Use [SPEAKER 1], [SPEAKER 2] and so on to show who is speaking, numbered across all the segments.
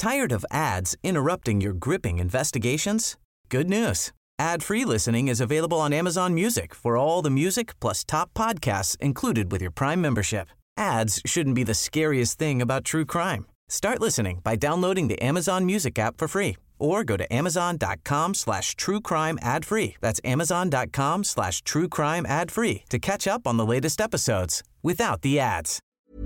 [SPEAKER 1] Tired of ads interrupting your gripping investigations? Good news. Ad-free listening is available on Amazon Music for all the music plus top podcasts included with your Prime membership. Ads shouldn't be the scariest thing about true crime. Start listening by downloading the Amazon Music app for free or go to amazon.com/truecrime ad-free. That's amazon.com/truecrime ad-free to catch up on the latest episodes without the ads.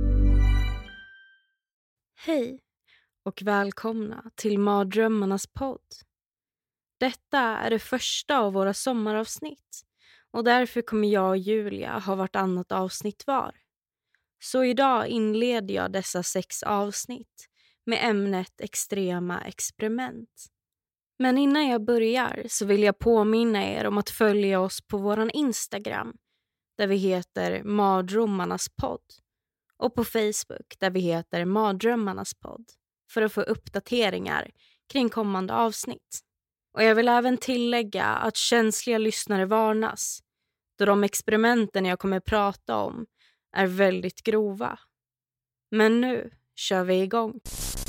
[SPEAKER 2] Hej och välkomna till Mardrömmarnas podd. Detta är det första av våra sommaravsnitt och därför kommer jag och Julia ha vartannat avsnitt var. Så idag inleder jag dessa 6 avsnitt med ämnet extrema experiment. Men innan jag börjar så vill jag påminna er om att följa oss på våran Instagram där vi heter Mardrömmarnas podd och på Facebook där vi heter Mardrömmarnas podd för att få uppdateringar kring kommande avsnitt. Och jag vill även tillägga att känsliga lyssnare varnas då de experimenten jag kommer prata om är väldigt grova. Men nu kör vi igång.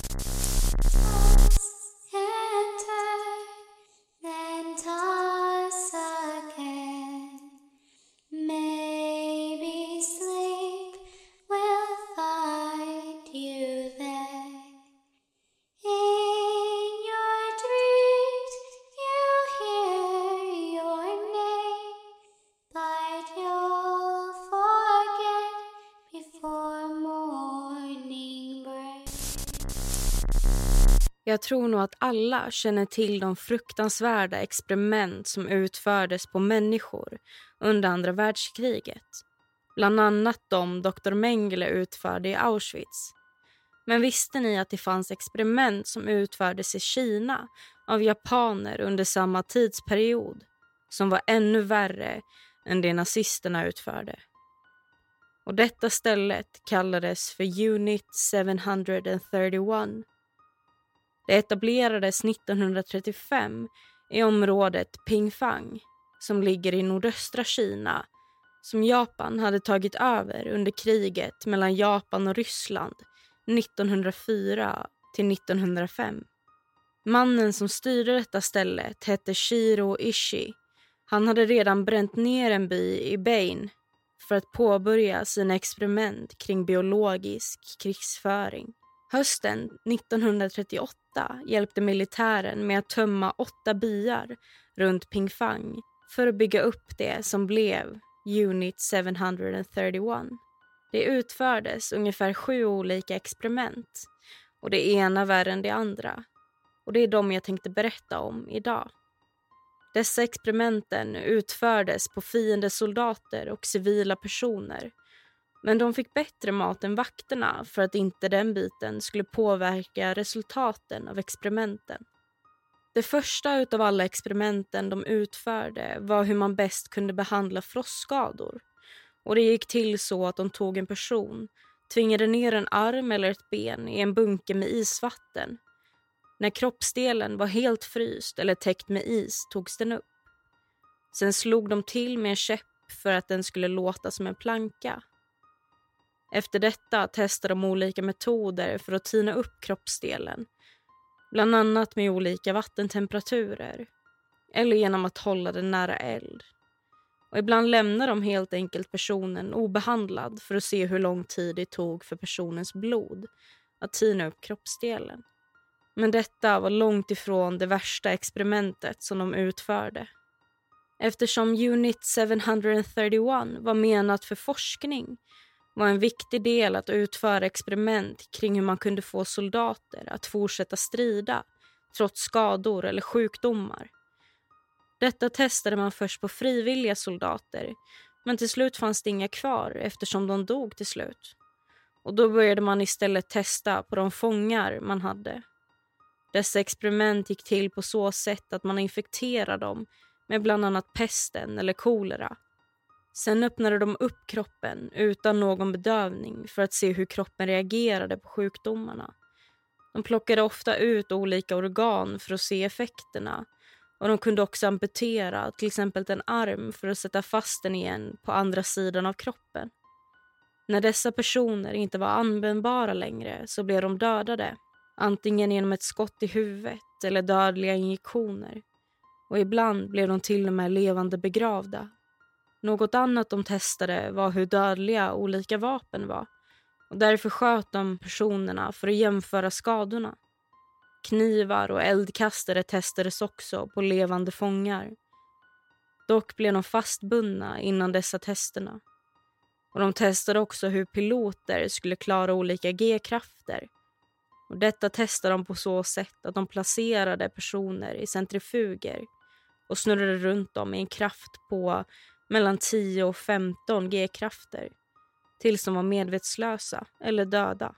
[SPEAKER 2] Jag tror nog att alla känner till de fruktansvärda experiment som utfördes på människor under andra världskriget. Bland annat de Dr. Mengele utförde i Auschwitz. Men visste ni att det fanns experiment som utfördes i Kina av japaner under samma tidsperiod som var ännu värre än det nazisterna utförde? Och detta stället kallades för Unit 731. Det etablerades 1935 i området Pingfang som ligger i nordöstra Kina som Japan hade tagit över under kriget mellan Japan och Ryssland 1904 till 1905. Mannen som styrde detta stället hette Shiro Ishii. Han hade redan bränt ner en by i Bain för att påbörja sina experiment kring biologisk krigsföring. Hösten 1938 hjälpte militären med att tömma 8 byar runt Pingfang för att bygga upp det som blev Unit 731. Det utfördes ungefär 7 olika experiment och det ena värre än det andra. Och det är de jag tänkte berätta om idag. Dessa experimenten utfördes på fiendesoldater och civila personer. Men de fick bättre mat än vakterna för att inte den biten skulle påverka resultaten av experimenten. Det första utav alla experimenten de utförde var hur man bäst kunde behandla frostskador. Och det gick till så att de tog en person, tvingade ner en arm eller ett ben i en bunke med isvatten. När kroppsdelen var helt fryst eller täckt med is togs den upp. Sen slog de till med en käpp för att den skulle låta som en planka. Efter detta testade de olika metoder för att tina upp kroppsdelen. Bland annat med olika vattentemperaturer. Eller genom att hålla den nära eld. Och ibland lämnar de helt enkelt personen obehandlad för att se hur lång tid det tog för personens blod att tina upp kroppsdelen. Men detta var långt ifrån det värsta experimentet som de utförde. Eftersom Unit 731 var menat för forskning var en viktig del att utföra experiment kring hur man kunde få soldater att fortsätta strida trots skador eller sjukdomar. Detta testade man först på frivilliga soldater, men till slut fanns det inga kvar eftersom de dog till slut. Och då började man istället testa på de fångar man hade. Dessa experiment gick till på så sätt att man infekterade dem med bland annat pesten eller kolera. Sen öppnade de upp kroppen utan någon bedövning för att se hur kroppen reagerade på sjukdomarna. De plockade ofta ut olika organ för att se effekterna och de kunde också amputera till exempel en arm för att sätta fast den igen på andra sidan av kroppen. När dessa personer inte var användbara längre så blev de dödade. antingen genom ett skott i huvudet eller dödliga injektioner, och ibland blev de till och med levande begravda. Något annat de testade var hur dödliga olika vapen var, och därför sköt de personerna för att jämföra skadorna. Knivar och eldkastare testades också på levande fångar. Dock blev de fastbundna innan dessa testerna. Och de testade också hur piloter skulle klara olika G-krafter. Och detta testade de på så sätt att de placerade personer i centrifuger och snurrade runt dem i en kraft på mellan 10 och 15 G-krafter tills de var medvetslösa eller döda.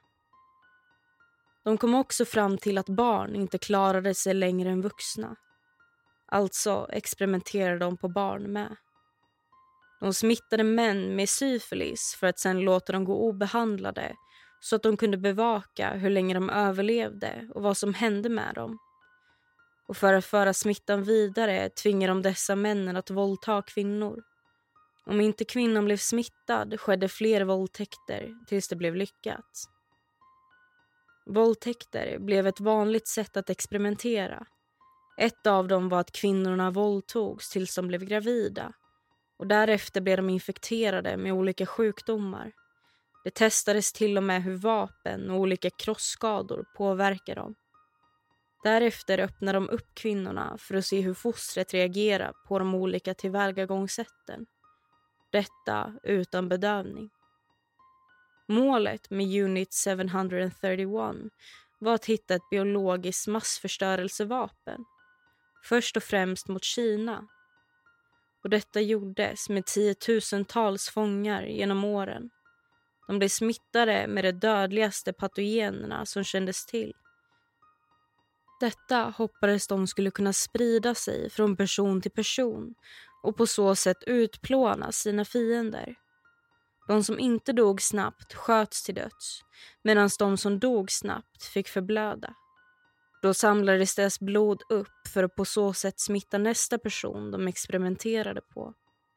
[SPEAKER 2] De kom också fram till att barn inte klarade sig längre än vuxna. Alltså experimenterade de på barn med. De smittade män med syfilis för att sedan låta dem gå obehandlade så att de kunde bevaka hur länge de överlevde och vad som hände med dem. Och för att föra smittan vidare tvingade de dessa männen att våldta kvinnor. Om inte kvinnan blev smittad skedde fler våldtäkter tills det blev lyckat. Våldtäkter blev ett vanligt sätt att experimentera. Ett av dem var att kvinnorna våldtogs tills de blev gravida. Och därefter blev de infekterade med olika sjukdomar. Det testades till och med hur vapen och olika krossskador påverkar dem. Därefter öppnade de upp kvinnorna för att se hur fostret reagerar på de olika tillvägagångssätten. Detta utan bedövning. Målet med Unit 731 var att hitta ett biologiskt massförstörelsevapen. Först och främst mot Kina. Och detta gjordes med 10,000-tals fångar genom åren. De blev smittade med de dödligaste patogenerna som kändes till. Detta hoppades de skulle kunna sprida sig från person till person och på så sätt utplåna sina fiender. De som inte dog snabbt sköts till döds, medan de som dog snabbt fick förblöda. Då samlades deras blod upp för att på så sätt smitta nästa person de experimenterade på.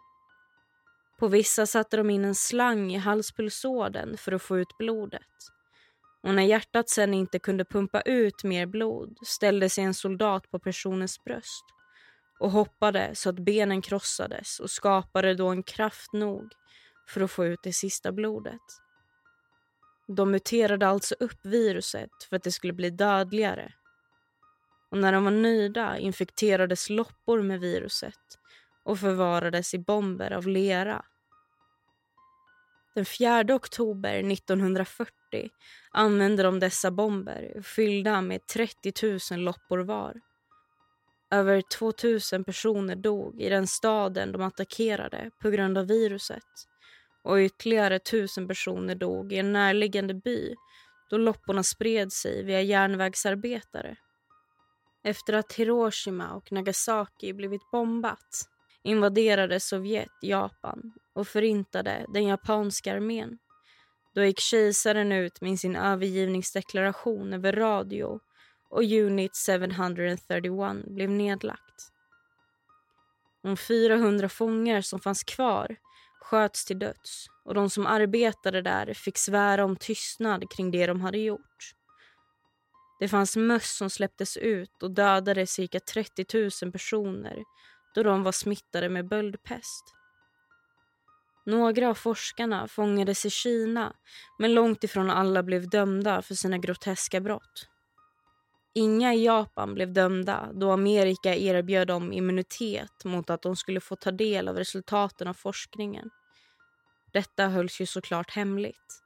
[SPEAKER 2] På vissa satte de in en slang i halspulsådern för att få ut blodet. Och när hjärtat sedan inte kunde pumpa ut mer blod ställde sig en soldat på personens bröst och hoppade så att benen krossades och skapade då en kraft nog för att få ut det sista blodet. De muterade alltså upp viruset för att det skulle bli dödligare. Och när de var nöjda infekterades loppor med viruset och förvarades i bomber av lera. Den 4 oktober 1940 använde de dessa bomber fyllda med 30 000 loppor var. Över 2000 personer dog i den staden de attackerade på grund av viruset. Och ytterligare 1000 personer dog i en närliggande by då lopporna spred sig via järnvägsarbetare. Efter att Hiroshima och Nagasaki blivit bombat invaderade Sovjet Japan och förintade den japanska armén. Då gick kejsaren ut med sin övergivningsdeklaration över radio och Unit 731 blev nedlagt. De 400 fångar som fanns kvar sköts till döds och de som arbetade där fick svära om tystnad kring det de hade gjort. Det fanns möss som släpptes ut och dödade cirka 30 000 personer då de var smittade med böldpest. Några av forskarna fångades i Kina, men långt ifrån alla blev dömda för sina groteska brott. Inga i Japan blev dömda då Amerika erbjöd dem immunitet mot att de skulle få ta del av resultaten av forskningen. Detta hölls ju såklart hemligt.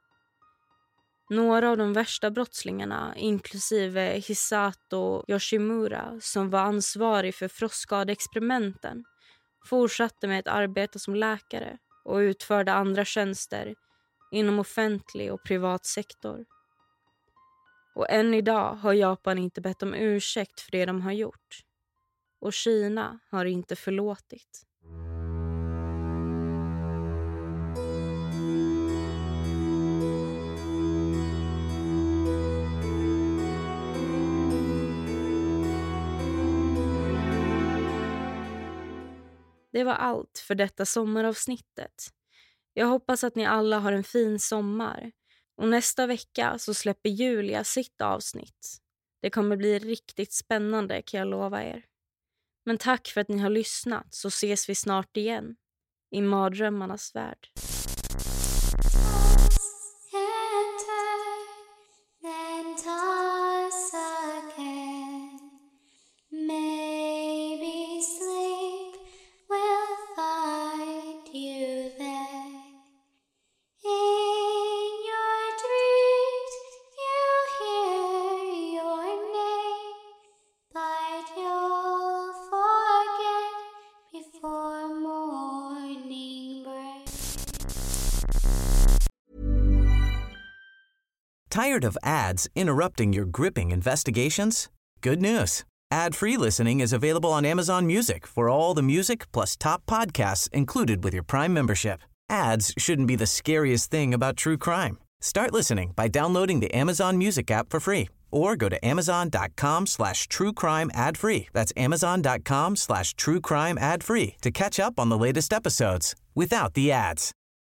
[SPEAKER 2] Några av de värsta brottslingarna, inklusive Hisato Yoshimura som var ansvarig för frostskadeexperimenten, fortsatte med ett arbete som läkare och utförde andra tjänster inom offentlig och privat sektor. Och än idag har Japan inte bett om ursäkt för det de har gjort. Och Kina har inte förlåtit. Det var allt för detta sommaravsnittet. Jag hoppas att ni alla har en fin sommar. Och nästa vecka så släpper Julia sitt avsnitt. Det kommer bli riktigt spännande, kan jag lova er. Men tack för att ni har lyssnat, så ses vi snart igen i mardrömmarnas värld.
[SPEAKER 1] Tired of ads interrupting your gripping investigations? Good news. Ad-free listening is available on Amazon Music for all the music plus top podcasts included with your Prime membership. Ads shouldn't be the scariest thing about true crime. Start listening by downloading the Amazon Music app for free or go to amazon.com/truecrime ad-free. That's amazon.com/truecrime ad-free to catch up on the latest episodes without the ads.